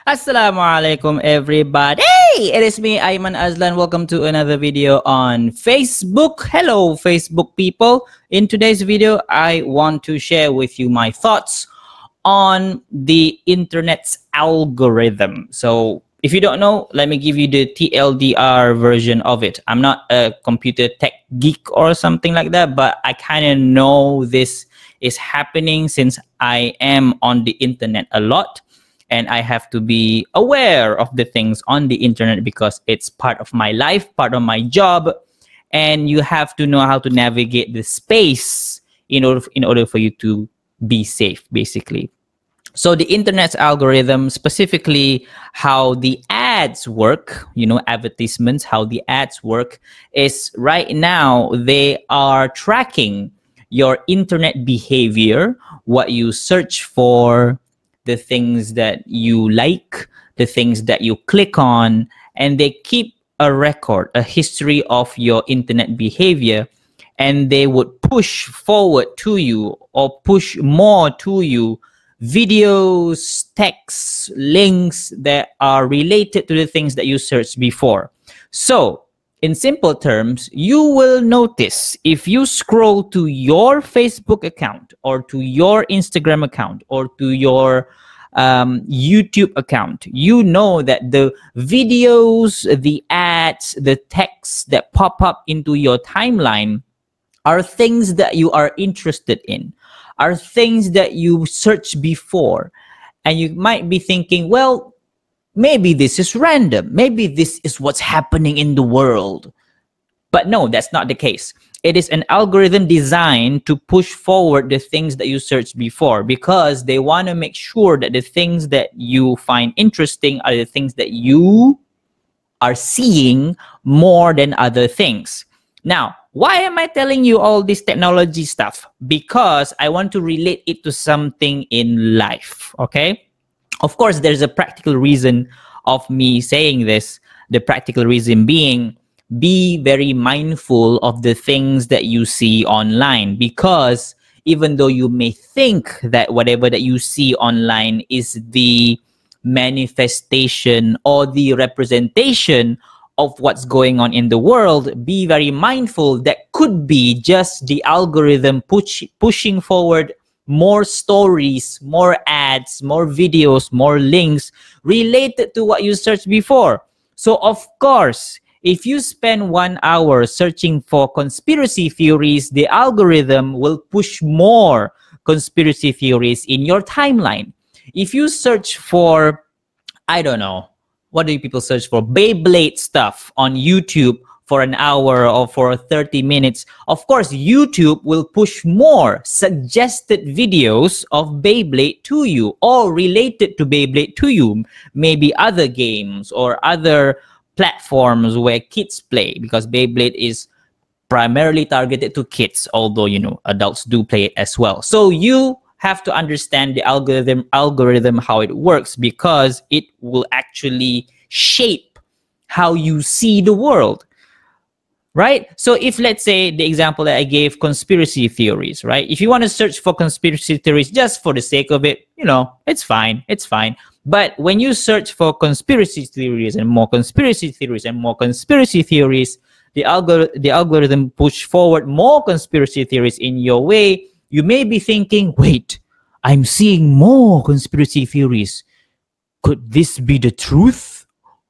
Assalamu alaikum everybody. It is me Ayman Azlan. Welcome to another video on Facebook. Hello Facebook people. In today's video I want to share with you my thoughts on the internet's algorithm. So if you don't know, let me give you the TLDR version of it. I'm not a computer tech geek or something like that, but I kind of know this is happening since I am on the internet a lot. And I have to be aware of the things on the internet because it's part of my life, part of my job. And you have to know how to navigate the space in order for you to be safe, basically. So the internet's algorithm, specifically how the ads work, advertisements, how the ads work, is right now they are tracking your internet behavior, what you search for, the things that you like, the things that you click on, and they keep a record, a history of your internet behavior, and they would push forward to you or push more to you videos, texts, links that are related to the things that you searched before. So, in simple terms, you will notice if you scroll to your Facebook account or to your Instagram account or to your YouTube account, you know that the videos, the ads, the texts that pop up into your timeline are things that you are interested in, are things that you searched before. And you might be thinking, well, maybe this is random. Maybe this is what's happening in the world. But no, that's not the case. It is an algorithm designed to push forward the things that you searched before because they want to make sure that the things that you find interesting are the things that you are seeing more than other things. Now, why am I telling you all this technology stuff? Because I want to relate it to something in life, okay? Of course, there's a practical reason of me saying this. The practical reason being, be very mindful of the things that you see online, because even though you may think that whatever that you see online is the manifestation or the representation of what's going on in the world, be very mindful that could be just the algorithm pushing forward more stories, more ads, more videos, more links related to what you searched before. So of course, if you spend 1 hour searching for conspiracy theories, the algorithm will push more conspiracy theories in your timeline. If you search for, I don't know, what do people search for? Beyblade stuff on YouTube for an hour or for 30 minutes. Of course, YouTube will push more suggested videos of Beyblade to you or related to Beyblade to you. Maybe other games or other platforms where kids play, because Beyblade is primarily targeted to kids, although, adults do play it as well. So you have to understand the algorithm, how it works, because it will actually shape how you see the world, right? So if, let's say, the example that I gave, conspiracy theories, right? If you want to search for conspiracy theories just for the sake of it, it's fine. But when you search for conspiracy theories and more conspiracy theories and more conspiracy theories, the algorithm push forward more conspiracy theories in your way. You may be thinking, wait, I'm seeing more conspiracy theories. Could this be the truth?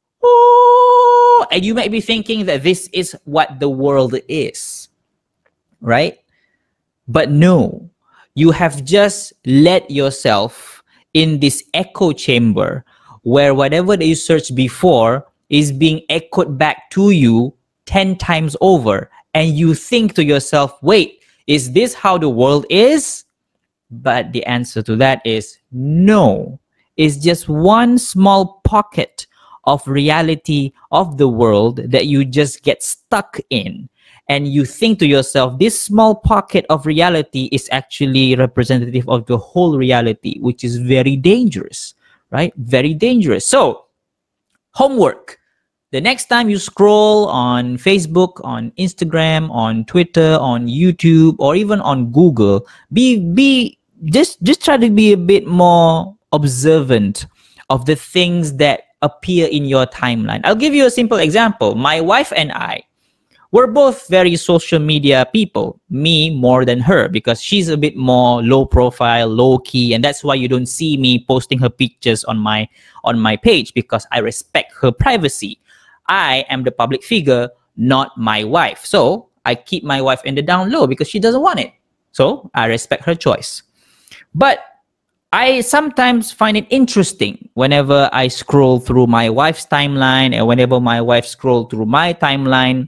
Oh, and you might be thinking that this is what the world is, right? But no, you have just let yourself in this echo chamber where whatever that you searched before is being echoed back to you 10 times over. And you think to yourself, wait, is this how the world is? But the answer to that is no. It's just one small pocket of reality of the world that you just get stuck in. And you think to yourself, this small pocket of reality is actually representative of the whole reality, which is very dangerous, right? Very dangerous. So, homework. The next time you scroll on Facebook, on Instagram, on Twitter, on YouTube, or even on Google, just try to be a bit more observant of the things that appear in your timeline. I'll give you a simple example. My wife and I, we're both very social media people. Me more than her, because she's a bit more low profile, low key, and that's why you don't see me posting her pictures on my page, because I respect her privacy. I am the public figure, not my wife. So I keep my wife in the down low because she doesn't want it. So I respect her choice. But I sometimes find it interesting whenever I scroll through my wife's timeline, and whenever my wife scrolls through my timeline,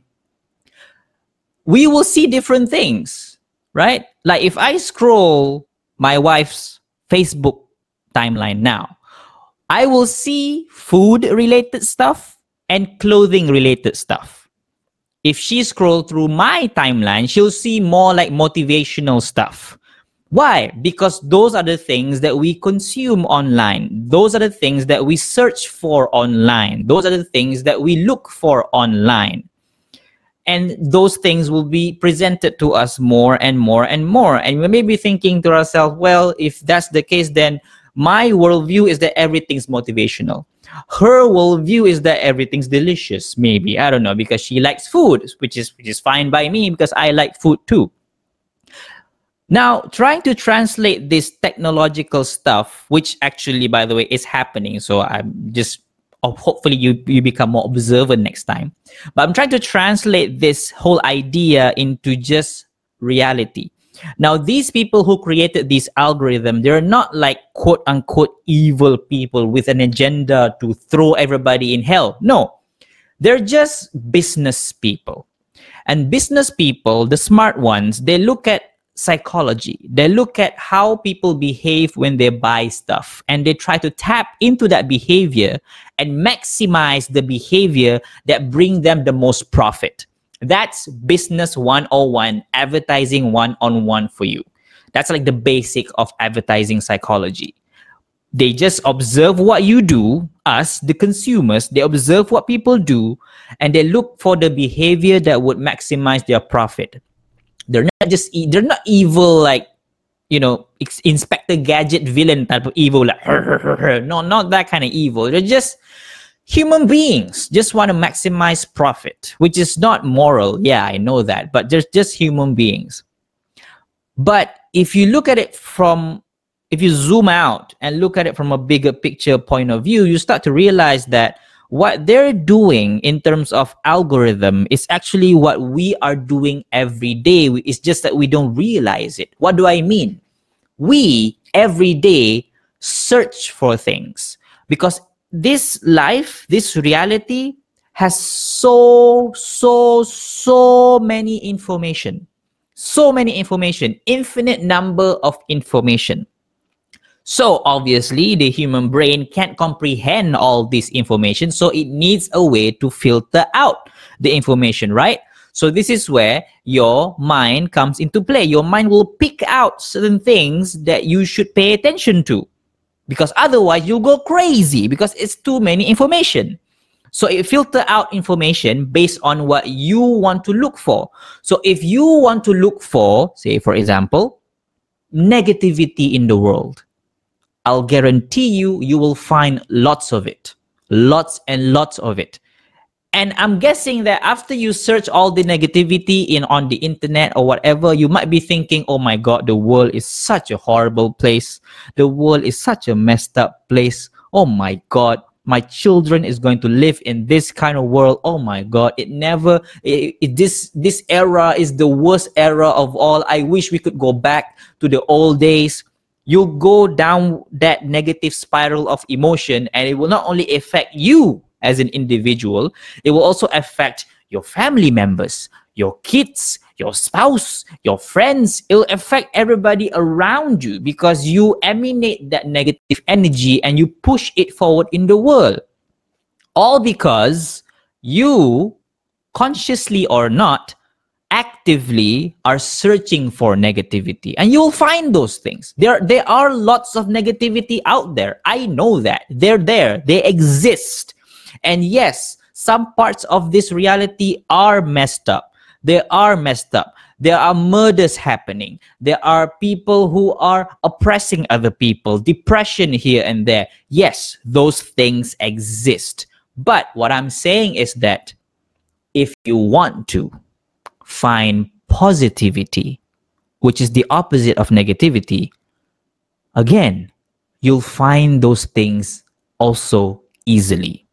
we will see different things, right? Like if I scroll my wife's Facebook timeline now, I will see food-related stuff and clothing-related stuff. If she scrolls through my timeline, she'll see more like motivational stuff. Why? Because those are the things that we consume online. Those are the things that we search for online. Those are the things that we look for online. And those things will be presented to us more and more and more. And we may be thinking to ourselves, well, if that's the case, then my worldview is that everything's motivational. Her worldview is that everything's delicious, maybe. I don't know, because she likes food, which is fine by me because I like food too. Now, trying to translate this technological stuff, which actually, by the way, is happening. So I'm just, hopefully you become more observant next time. But I'm trying to translate this whole idea into just reality. Now, these people who created this algorithm, they're not like quote unquote evil people with an agenda to throw everybody in hell. No, they're just business people. And business people, the smart ones, they look at psychology. They look at how people behave when they buy stuff, and they try to tap into that behavior and maximize the behavior that bring them the most profit. That's business 101, advertising 101 for you. That's like the basic of advertising psychology. They just observe what you do, us, the consumers, they observe what people do, and they look for the behavior that would maximize their profit. They're not evil like, you know, Inspector Gadget villain type of evil, like no, not that kind of evil. They're just human beings, just want to maximize profit, which is not moral. Yeah, I know that, but they're just human beings. But if you look at it if you zoom out and look at it from a bigger picture point of view, you start to realize that what they're doing in terms of algorithm is actually what we are doing every day. It's just that we don't realize it. What do I mean? We every day search for things, because this life, this reality has so many information, infinite number of information. So obviously the human brain can't comprehend all this information, so it needs a way to filter out the information, right? So this is where your mind comes into play. Your mind will pick out certain things that you should pay attention to, because otherwise you'll go crazy because it's too many information. So it filter out information based on what you want to look for. So if you want to look for, say for example, negativity in the world, I'll guarantee you will find lots of it. Lots and lots of it. And I'm guessing that after you search all the negativity on the internet or whatever, you might be thinking, oh my God, the world is such a horrible place. The world is such a messed up place. Oh my God, my children is going to live in this kind of world. Oh my God, this era is the worst era of all. I wish we could go back to the old days. You'll go down that negative spiral of emotion, and it will not only affect you as an individual, it will also affect your family members, your kids, your spouse, your friends. It'll affect everybody around you because you emanate that negative energy and you push it forward in the world. All because you, consciously or not, actively are searching for negativity, and you'll find those things. There are lots of negativity out there. I know that. They're there. They exist. And yes, some parts of this reality are messed up. They are messed up. There are murders happening. There are people who are oppressing other people, depression here and there. Yes, those things exist. But what I'm saying is that if you want to find positivity, which is the opposite of negativity, again, you'll find those things also easily.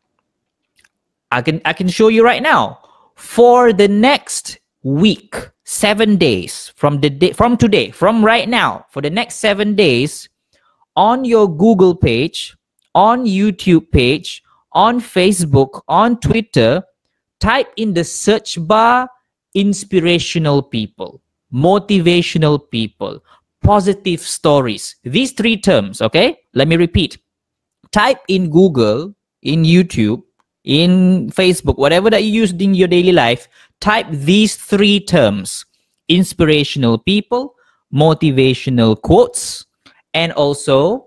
I can show you right now. For the next week, 7 days from today, from right now, for the next 7 days, on your Google page, on YouTube page, on Facebook, on Twitter, type in the search bar inspirational people, motivational people, positive stories. These 3 terms, okay? Let me repeat. Type in Google, in YouTube, in Facebook, whatever that you use in your daily life, type these 3 terms: inspirational people, motivational quotes, and also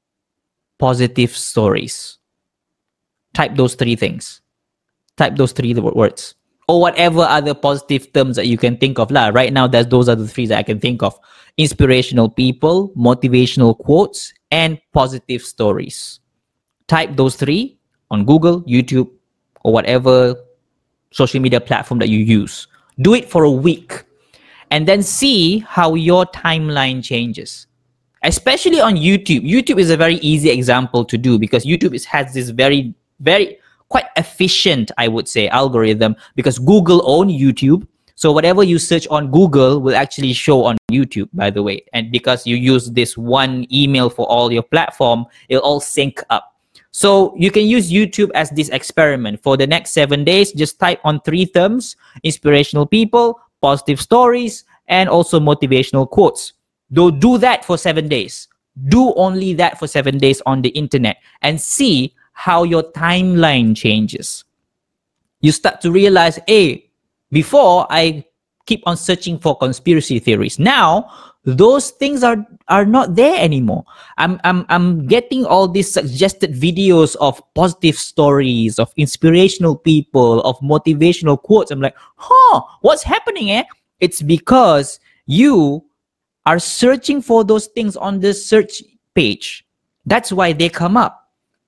positive stories. Type those 3 things. Type those 3 words. Or whatever other positive terms that you can think of. Right now, those are the 3 that I can think of. Inspirational people, motivational quotes, and positive stories. Type those 3 on Google, YouTube, or whatever social media platform that you use. Do it for a week. And then see how your timeline changes. Especially on YouTube. YouTube is a very easy example to do because YouTube has this very, very quite efficient, I would say, algorithm, because Google owns YouTube. So whatever you search on Google will actually show on YouTube, by the way. And because you use this one email for all your platform, it'll all sync up. So you can use YouTube as this experiment. For the next 7 days, just type on 3 terms: inspirational people, positive stories, and also motivational quotes. Do that for 7 days. Do only that for 7 days on the internet and see how your timeline changes. You start to realize, hey, before I keep on searching for conspiracy theories. Now, those things are not there anymore. I'm getting all these suggested videos of positive stories, of inspirational people, of motivational quotes. I'm like, what's happening, eh? It's because you are searching for those things on the search page. That's why they come up.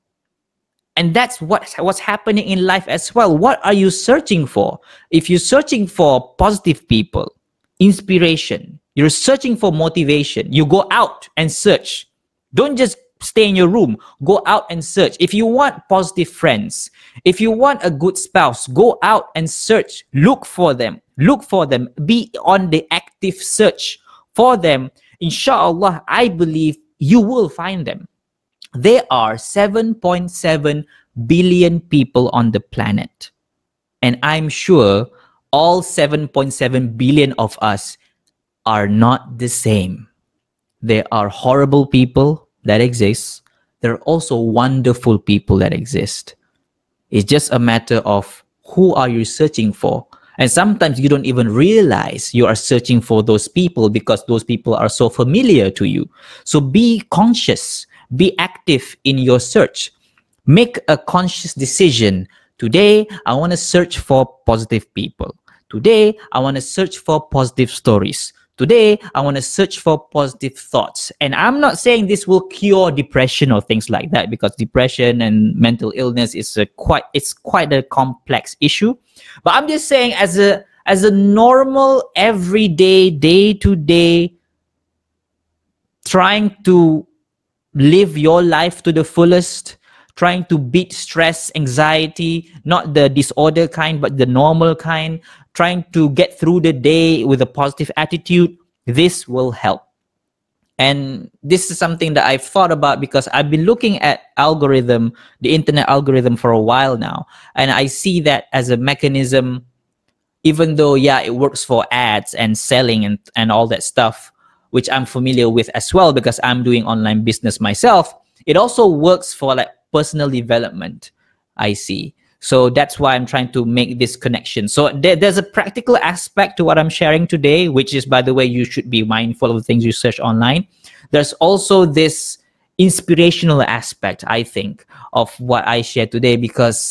And that's what's happening in life as well. What are you searching for? If you're searching for positive people, inspiration, you're searching for motivation, you go out and search. Don't just stay in your room. Go out and search. If you want positive friends, if you want a good spouse, go out and search. Look for them. Look for them. Be on the active search for them. Inshallah, I believe you will find them. There are 7.7 billion people on the planet. And I'm sure all 7.7 billion of us are not the same. There are horrible people that exist. There are also wonderful people that exist. It's just a matter of who are you searching for. And sometimes you don't even realize you are searching for those people because those people are so familiar to you. So be conscious. Be active in your search. Make a conscious decision. Today, I want to search for positive people. Today, I want to search for positive stories. Today, I want to search for positive thoughts. And I'm not saying this will cure depression or things like that, because depression and mental illness is quite a complex issue. But I'm just saying, as a normal, everyday, day-to-day, trying to live your life to the fullest, trying to beat stress, anxiety, not the disorder kind, but the normal kind, trying to get through the day with a positive attitude, this will help. And this is something that I've thought about because I've been looking at the internet algorithm for a while now. And I see that as a mechanism, even though, yeah, it works for ads and selling and all that stuff, which I'm familiar with as well because I'm doing online business myself. It also works for like personal development, I see. So that's why I'm trying to make this connection. So there's a practical aspect to what I'm sharing today, which is, by the way, you should be mindful of the things you search online. There's also this inspirational aspect, I think, of what I share today because,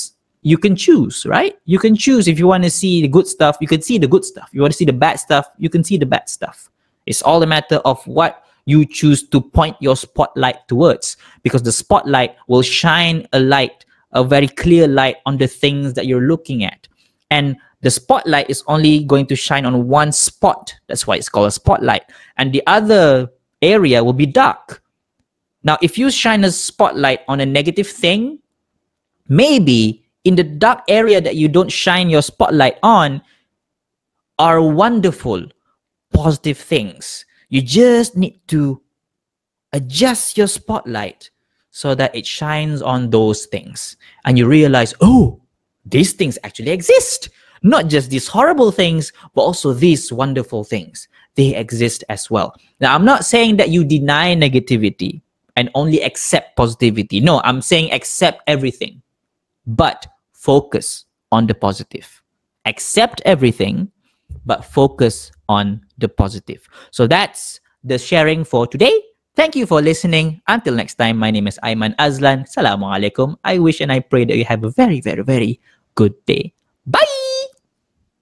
you can choose, right? You can choose. If you want to see the good stuff, you can see the good stuff. You want to see the bad stuff, you can see the bad stuff. It's all a matter of what you choose to point your spotlight towards, because the spotlight will shine a very clear light on the things that you're looking at. And the spotlight is only going to shine on one spot. That's why it's called a spotlight. And the other area will be dark. Now, if you shine a spotlight on a negative thing, maybe in the dark area that you don't shine your spotlight on are wonderful, positive things. You just need to adjust your spotlight so that it shines on those things. And you realize, oh, these things actually exist. Not just these horrible things, but also these wonderful things. They exist as well. Now, I'm not saying that you deny negativity and only accept positivity. No, I'm saying accept everything, but focus on the positive. Accept everything, but focus on the positive. So that's the sharing for today. Thank you for listening. Until next time, my name is Ayman Azlan. Assalamualaikum. I wish and I pray that you have a very, very, very good day. Bye!